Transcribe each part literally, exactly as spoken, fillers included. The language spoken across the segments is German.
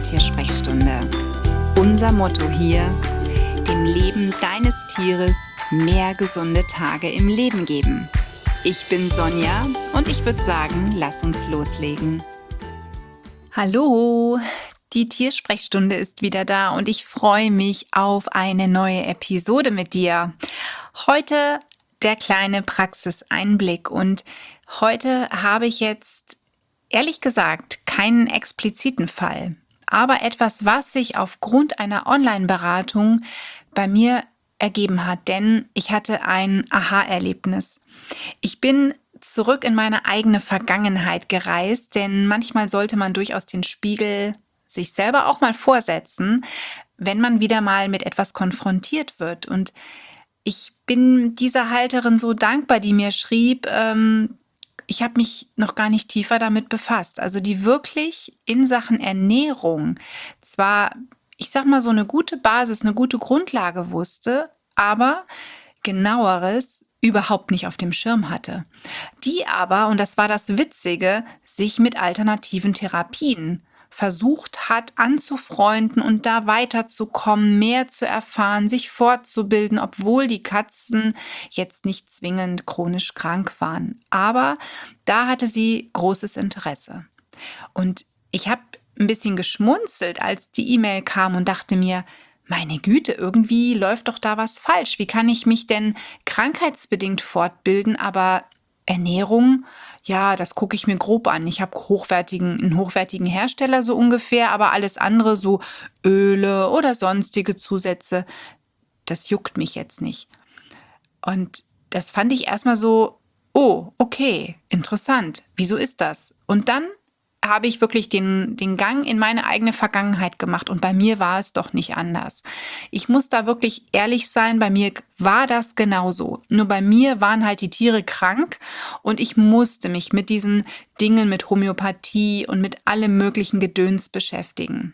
zur Tiersprechstunde. Unser Motto hier: dem Leben deines Tieres mehr gesunde Tage im Leben geben. Ich bin Sonja und ich würde sagen, lass uns loslegen. Hallo, die Tiersprechstunde ist wieder da und ich freue mich auf eine neue Episode mit dir. Heute der kleine Praxiseinblick und heute habe ich jetzt ehrlich gesagt keinen expliziten Fall, aber etwas, was sich aufgrund einer Online-Beratung bei mir ergeben hat, denn ich hatte ein Aha-Erlebnis. Ich bin zurück in meine eigene Vergangenheit gereist, denn manchmal sollte man durchaus den Spiegel sich selber auch mal vorsetzen, wenn man wieder mal mit etwas konfrontiert wird. Und ich bin dieser Halterin so dankbar, die mir schrieb, ähm, ich habe mich noch gar nicht tiefer damit befasst. Also die wirklich in Sachen Ernährung zwar, ich sag mal, so eine gute Basis, eine gute Grundlage wusste, aber genaueres überhaupt nicht auf dem Schirm hatte. Die aber, und das war das Witzige, sich mit alternativen Therapien versucht hat anzufreunden und da weiterzukommen, mehr zu erfahren, sich fortzubilden, obwohl die Katzen jetzt nicht zwingend chronisch krank waren. Aber da hatte sie großes Interesse. Und ich habe ein bisschen geschmunzelt, als die E-Mail kam und dachte mir, meine Güte, irgendwie läuft doch da was falsch. Wie kann ich mich denn krankheitsbedingt fortbilden, aber Ernährung, ja, das gucke ich mir grob an. Ich habe hochwertigen, einen hochwertigen Hersteller so ungefähr, aber alles andere, so Öle oder sonstige Zusätze, das juckt mich jetzt nicht. Und das fand ich erstmal so, oh, okay, interessant. Wieso ist das? Und dann habe ich wirklich den, den Gang in meine eigene Vergangenheit gemacht und bei mir war es doch nicht anders. Ich muss da wirklich ehrlich sein, bei mir war das genauso. Nur bei mir waren halt die Tiere krank und ich musste mich mit diesen Dingen, mit Homöopathie und mit allem möglichen Gedöns beschäftigen.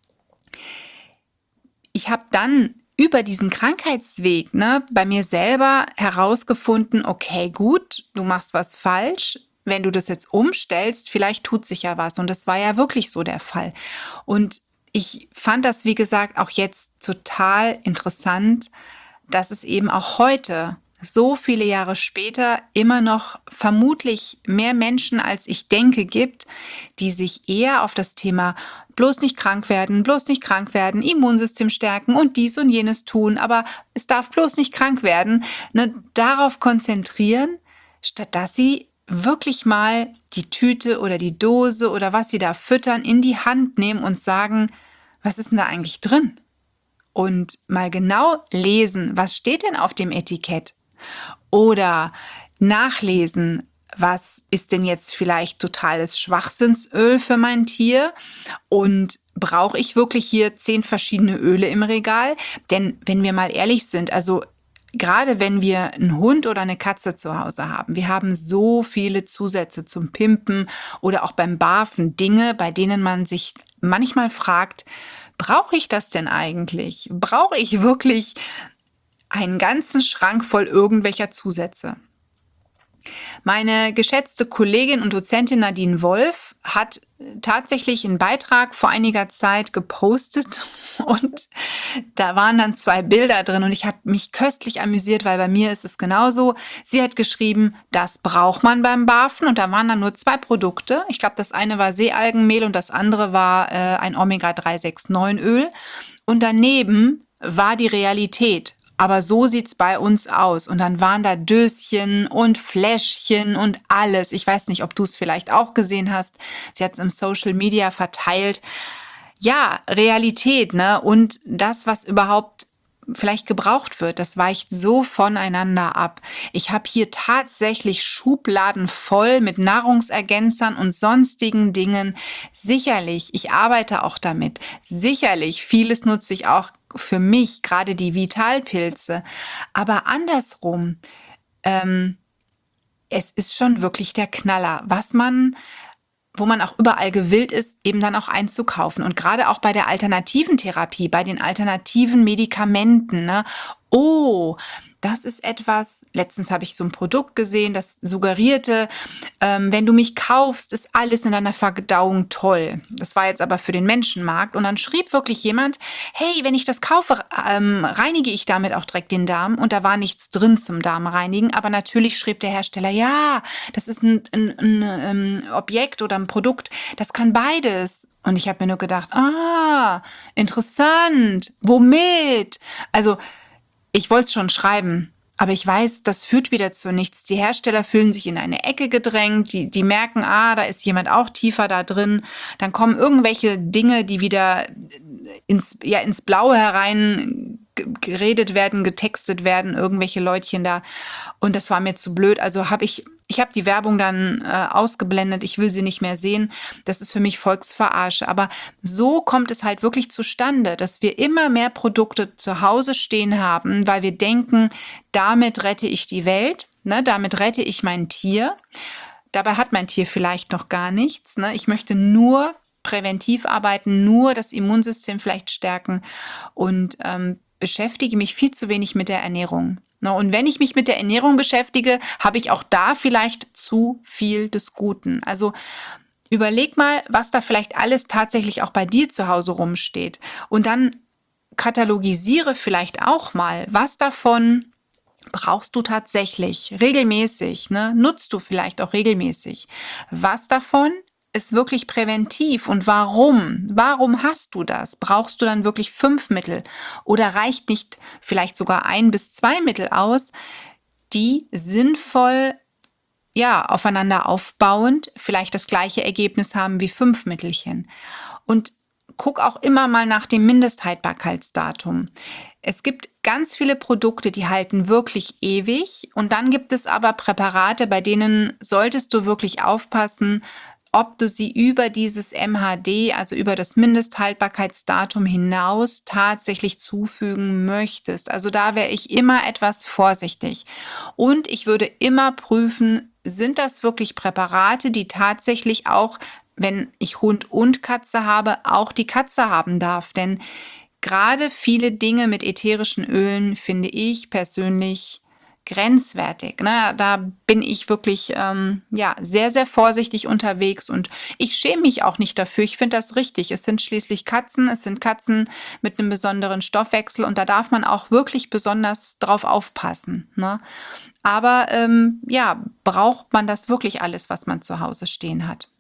Ich habe dann über diesen Krankheitsweg ne, bei mir selber herausgefunden, okay, gut, du machst was falsch. Wenn du das jetzt umstellst, vielleicht tut sich ja was. Und das war ja wirklich so der Fall. Und ich fand das, wie gesagt, auch jetzt total interessant, dass es eben auch heute, so viele Jahre später, immer noch vermutlich mehr Menschen, als ich denke, gibt, die sich eher auf das Thema bloß nicht krank werden, bloß nicht krank werden, Immunsystem stärken und dies und jenes tun, aber es darf bloß nicht krank werden, ne, darauf konzentrieren, statt dass sie wirklich mal die Tüte oder die Dose oder was sie da füttern in die Hand nehmen und sagen, was ist denn da eigentlich drin? Und mal genau lesen, was steht denn auf dem Etikett? Oder nachlesen, was ist denn jetzt vielleicht totales Schwachsinnsöl für mein Tier? Und brauche ich wirklich hier zehn verschiedene Öle im Regal? Denn wenn wir mal ehrlich sind, also gerade wenn wir einen Hund oder eine Katze zu Hause haben, wir haben so viele Zusätze zum Pimpen oder auch beim Barfen, Dinge, bei denen man sich manchmal fragt, brauche ich das denn eigentlich? Brauche ich wirklich einen ganzen Schrank voll irgendwelcher Zusätze? Meine geschätzte Kollegin und Dozentin Nadine Wolf hat tatsächlich einen Beitrag vor einiger Zeit gepostet und da waren dann zwei Bilder drin und ich habe mich köstlich amüsiert, weil bei mir ist es genauso. Sie hat geschrieben, das braucht man beim Barfen und da waren dann nur zwei Produkte. Ich glaube, das eine war Seealgenmehl und das andere war äh, ein Omega drei sechs neun Öl und daneben war die Realität. Aber so sieht's bei uns aus. Und dann waren da Döschen und Fläschchen und alles. Ich weiß nicht, ob du es vielleicht auch gesehen hast. Sie hat es im Social Media verteilt. Ja, Realität, ne? Und das, was überhaupt vielleicht gebraucht wird, das weicht so voneinander ab. Ich habe hier tatsächlich Schubladen voll mit Nahrungsergänzern und sonstigen Dingen. Sicherlich, ich arbeite auch damit. Sicherlich, vieles nutze ich auch für mich, gerade die Vitalpilze. Aber andersrum, ähm, es ist schon wirklich der Knaller, was man, wo man auch überall gewillt ist, eben dann auch einzukaufen. Und gerade auch bei der alternativen Therapie, bei den alternativen Medikamenten, ne? Oh, das ist etwas, letztens habe ich so ein Produkt gesehen, das suggerierte, ähm, wenn du mich kaufst, ist alles in deiner Verdauung toll. Das war jetzt aber für den Menschenmarkt. Und dann schrieb wirklich jemand, hey, wenn ich das kaufe, ähm, reinige ich damit auch direkt den Darm. Und da war nichts drin zum Darmreinigen. Aber natürlich schrieb der Hersteller, ja, das ist ein, ein, ein, ein Objekt oder ein Produkt, das kann beides. Und ich habe mir nur gedacht, ah, interessant, womit? Also ich wollte es schon schreiben, aber ich weiß, das führt wieder zu nichts. Die Hersteller fühlen sich in eine Ecke gedrängt, die, die merken, ah, da ist jemand auch tiefer da drin. Dann kommen irgendwelche Dinge, die wieder ins, ja, ins Blaue herein geredet werden, getextet werden, irgendwelche Leutchen da. Und das war mir zu blöd. Also habe ich, ich habe die Werbung dann äh, ausgeblendet. Ich will sie nicht mehr sehen. Das ist für mich Volksverarsche. Aber so kommt es halt wirklich zustande, dass wir immer mehr Produkte zu Hause stehen haben, weil wir denken, damit rette ich die Welt, ne? Damit rette ich mein Tier. Dabei hat mein Tier vielleicht noch gar nichts. Ne? Ich möchte nur präventiv arbeiten, nur das Immunsystem vielleicht stärken und ähm, beschäftige mich viel zu wenig mit der Ernährung. Ne? Und wenn ich mich mit der Ernährung beschäftige, habe ich auch da vielleicht zu viel des Guten. Also überleg mal, was da vielleicht alles tatsächlich auch bei dir zu Hause rumsteht. Und dann katalogisiere vielleicht auch mal, was davon brauchst du tatsächlich regelmäßig, ne? Nutzt du vielleicht auch regelmäßig. Was davon ist wirklich präventiv und warum? Warum hast du das? Brauchst du dann wirklich fünf Mittel oder reicht nicht vielleicht sogar ein bis zwei Mittel aus, die sinnvoll, ja, aufeinander aufbauend vielleicht das gleiche Ergebnis haben wie fünf Mittelchen? Und guck auch immer mal nach dem Mindesthaltbarkeitsdatum. Es gibt ganz viele Produkte, die halten wirklich ewig. Und dann gibt es aber Präparate, bei denen solltest du wirklich aufpassen, ob du sie über dieses M H D, also über das Mindesthaltbarkeitsdatum hinaus tatsächlich zufügen möchtest. Also da wäre ich immer etwas vorsichtig. Und ich würde immer prüfen, sind das wirklich Präparate, die tatsächlich auch, wenn ich Hund und Katze habe, auch die Katze haben darf. Denn gerade viele Dinge mit ätherischen Ölen finde ich persönlich grenzwertig. Ne? Da bin ich wirklich ähm, ja, sehr, sehr vorsichtig unterwegs und ich schäme mich auch nicht dafür. Ich finde das richtig. Es sind schließlich Katzen, es sind Katzen mit einem besonderen Stoffwechsel und da darf man auch wirklich besonders drauf aufpassen. Ne? Aber ähm, ja, braucht man das wirklich alles, was man zu Hause stehen hat?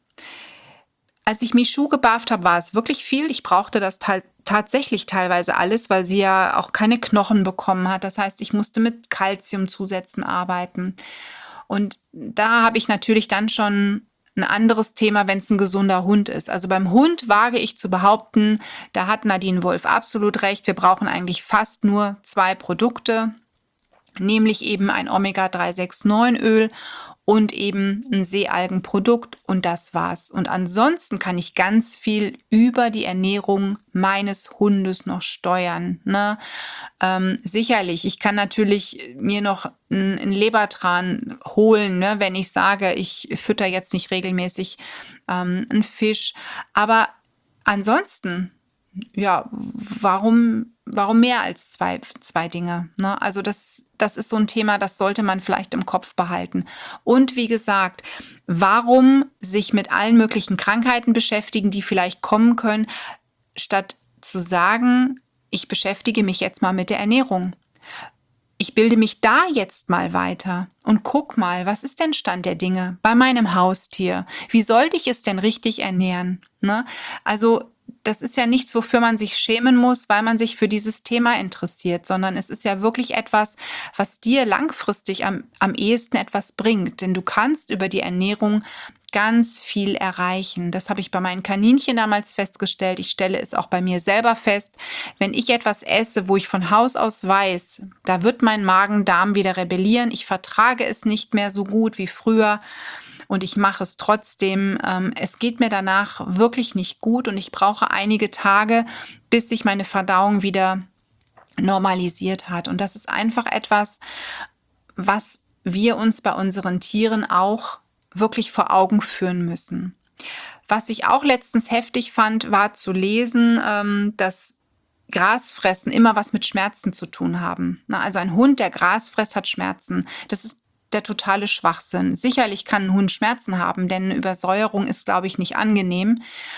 Als ich Michou gebafft habe, war es wirklich viel. Ich brauchte das ta- tatsächlich teilweise alles, weil sie ja auch keine Knochen bekommen hat. Das heißt, ich musste mit Kalziumzusätzen arbeiten. Und da habe ich natürlich dann schon ein anderes Thema, wenn es ein gesunder Hund ist. Also beim Hund wage ich zu behaupten, da hat Nadine Wolf absolut recht. Wir brauchen eigentlich fast nur zwei Produkte, nämlich eben ein Omega drei sechs neun Öl und eben ein Seealgenprodukt und das war's. Und ansonsten kann ich ganz viel über die Ernährung meines Hundes noch steuern. Ne? Ähm, sicherlich, ich kann natürlich mir noch einen Lebertran holen, ne, wenn ich sage, ich fütter jetzt nicht regelmäßig ähm, einen Fisch. Aber ansonsten, ja, warum, warum mehr als zwei, zwei Dinge? Ne? Also das, das ist so ein Thema, das sollte man vielleicht im Kopf behalten. Und wie gesagt, warum sich mit allen möglichen Krankheiten beschäftigen, die vielleicht kommen können, statt zu sagen, ich beschäftige mich jetzt mal mit der Ernährung. Ich bilde mich da jetzt mal weiter und guck mal, was ist denn Stand der Dinge bei meinem Haustier? Wie sollte ich es denn richtig ernähren? Ne? Also das ist ja nichts, wofür man sich schämen muss, weil man sich für dieses Thema interessiert, sondern es ist ja wirklich etwas, was dir langfristig am, am ehesten etwas bringt. Denn du kannst über die Ernährung ganz viel erreichen. Das habe ich bei meinen Kaninchen damals festgestellt. Ich stelle es auch bei mir selber fest. Wenn ich etwas esse, wo ich von Haus aus weiß, da wird mein Magen-Darm wieder rebellieren. Ich vertrage es nicht mehr so gut wie früher. Und ich mache es trotzdem. Ähm, es geht mir danach wirklich nicht gut und ich brauche einige Tage, bis sich meine Verdauung wieder normalisiert hat. Und das ist einfach etwas, was wir uns bei unseren Tieren auch wirklich vor Augen führen müssen. Was ich auch letztens heftig fand, war zu lesen, ähm, dass Grasfressen immer was mit Schmerzen zu tun haben. Na, also ein Hund, der Gras frisst, hat Schmerzen. Das ist der totale Schwachsinn. Sicherlich kann ein Hund Schmerzen haben, denn Übersäuerung ist, glaube ich, nicht angenehm.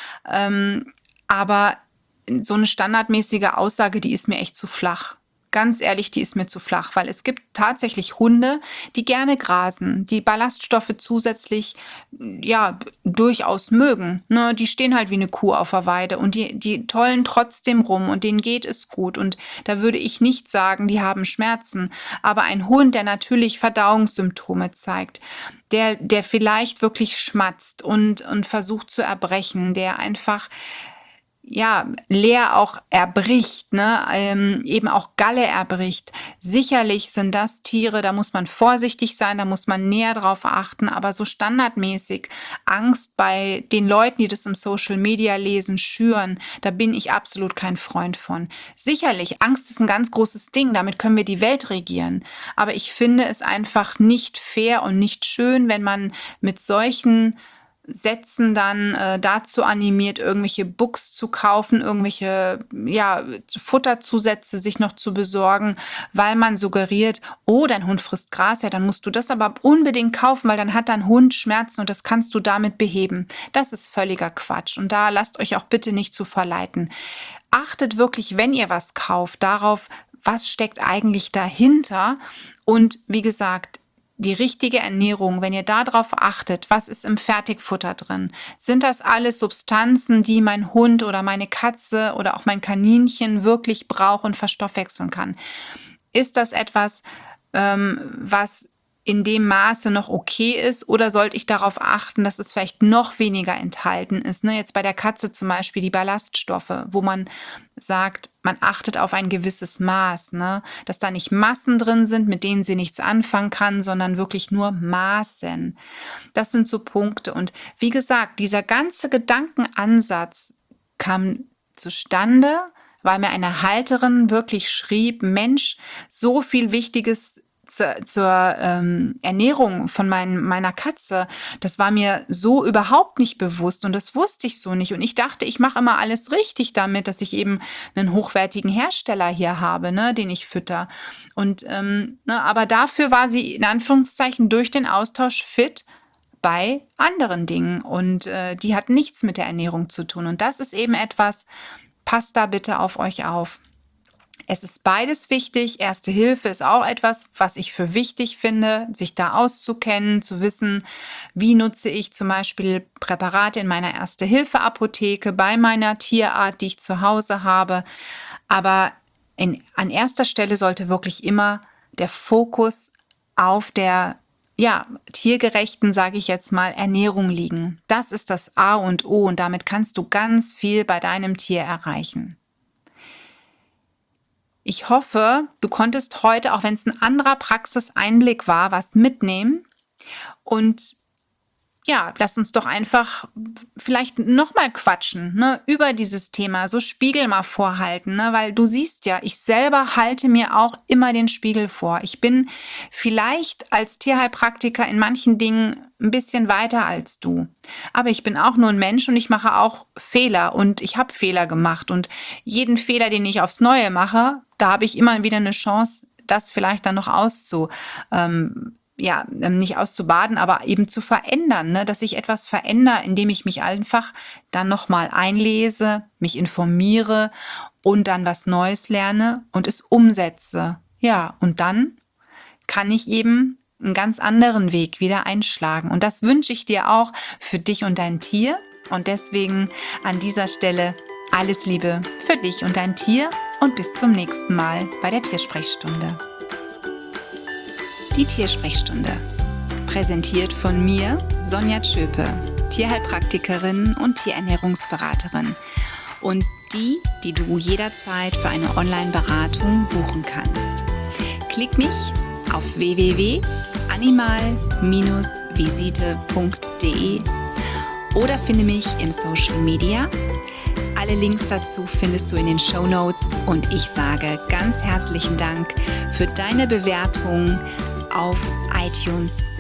Ähm, aber so eine standardmäßige Aussage, die ist mir echt zu flach. Ganz ehrlich, die ist mir zu flach, weil es gibt tatsächlich Hunde, die gerne grasen, die Ballaststoffe zusätzlich ja durchaus mögen. Ne? Die stehen halt wie eine Kuh auf der Weide und die, die tollen trotzdem rum und denen geht es gut. Und da würde ich nicht sagen, die haben Schmerzen. Aber ein Hund, der natürlich Verdauungssymptome zeigt, der, der vielleicht wirklich schmatzt und, und versucht zu erbrechen, der einfach ja, leer auch erbricht, ne? ähm, eben auch Galle erbricht. Sicherlich sind das Tiere, da muss man vorsichtig sein, da muss man näher drauf achten, aber so standardmäßig Angst bei den Leuten, die das im Social Media lesen, schüren, da bin ich absolut kein Freund von. Sicherlich, Angst ist ein ganz großes Ding, damit können wir die Welt regieren, aber ich finde es einfach nicht fair und nicht schön, wenn man mit solchen Sätzen dann äh, dazu animiert, irgendwelche Books zu kaufen, irgendwelche ja, Futterzusätze sich noch zu besorgen, weil man suggeriert, oh, dein Hund frisst Gras, ja, dann musst du das aber unbedingt kaufen, weil dann hat dein Hund Schmerzen und das kannst du damit beheben. Das ist völliger Quatsch und da lasst euch auch bitte nicht zu verleiten. Achtet wirklich, wenn ihr was kauft, darauf, was steckt eigentlich dahinter und wie gesagt, die richtige Ernährung, wenn ihr darauf achtet, was ist im Fertigfutter drin? Sind das alles Substanzen, die mein Hund oder meine Katze oder auch mein Kaninchen wirklich braucht und verstoffwechseln kann? Ist das etwas, ähm, was in dem Maße noch okay ist oder sollte ich darauf achten, dass es vielleicht noch weniger enthalten ist? Ne? Jetzt bei der Katze zum Beispiel die Ballaststoffe, wo man sagt, man achtet auf ein gewisses Maß, ne? Dass da nicht Massen drin sind, mit denen sie nichts anfangen kann, sondern wirklich nur Maßen. Das sind so Punkte. Und wie gesagt, dieser ganze Gedankenansatz kam zustande, weil mir eine Halterin wirklich schrieb, Mensch, so viel Wichtiges zur, zur ähm, Ernährung von mein, meiner Katze, das war mir so überhaupt nicht bewusst und das wusste ich so nicht. Und ich dachte, ich mache immer alles richtig damit, dass ich eben einen hochwertigen Hersteller hier habe, ne, den ich fütter. Und ähm, ne, aber dafür war sie in Anführungszeichen durch den Austausch fit bei anderen Dingen und äh, die hat nichts mit der Ernährung zu tun. Und das ist eben etwas, passt da bitte auf euch auf. Es ist beides wichtig. Erste Hilfe ist auch etwas, was ich für wichtig finde, sich da auszukennen, zu wissen, wie nutze ich zum Beispiel Präparate in meiner Erste-Hilfe-Apotheke bei meiner Tierart, die ich zu Hause habe. Aber in, an erster Stelle sollte wirklich immer der Fokus auf der ja, tiergerechten, sage ich jetzt mal, Ernährung liegen. Das ist das A und O und damit kannst du ganz viel bei deinem Tier erreichen. Ich hoffe, du konntest heute, auch wenn es ein anderer Praxiseinblick war, was mitnehmen. Und ja, lass uns doch einfach vielleicht nochmal quatschen, ne, über dieses Thema, so Spiegel mal vorhalten, ne, weil du siehst ja, ich selber halte mir auch immer den Spiegel vor. Ich bin vielleicht als Tierheilpraktiker in manchen Dingen ein bisschen weiter als du, aber ich bin auch nur ein Mensch und ich mache auch Fehler und ich habe Fehler gemacht und jeden Fehler, den ich aufs Neue mache, da habe ich immer wieder eine Chance, das vielleicht dann noch auszu ähm, ja, nicht auszubaden, aber eben zu verändern, ne? Dass ich etwas verändere, indem ich mich einfach dann nochmal einlese, mich informiere und dann was Neues lerne und es umsetze. Ja, und dann kann ich eben einen ganz anderen Weg wieder einschlagen. Und das wünsche ich dir auch für dich und dein Tier. Und deswegen an dieser Stelle alles Liebe für dich und dein Tier und bis zum nächsten Mal bei der Tiersprechstunde. Die Tiersprechstunde. Präsentiert von mir, Sonja Tschöpe, Tierheilpraktikerin und Tierernährungsberaterin. Und die, die du jederzeit für eine Online-Beratung buchen kannst. Klick mich auf w w w punkt animal Bindestrich visite punkt d e oder finde mich im Social Media. Alle Links dazu findest du in den Shownotes und ich sage ganz herzlichen Dank für deine Bewertung auf iTunes